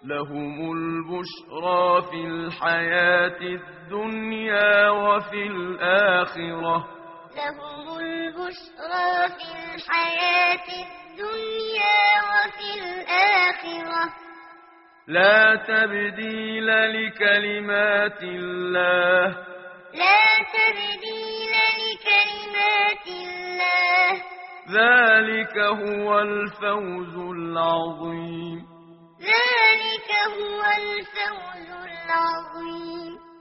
لهم البشرى في الحياة الدنيا وفي الآخرة لهم البشرى في الحياة الدنيا وفي الآخرة لا تبديل لكلمات الله لا تبديل لكلمات الله ذلك هو الفوز العظيم ذلك هو الفوز العظيم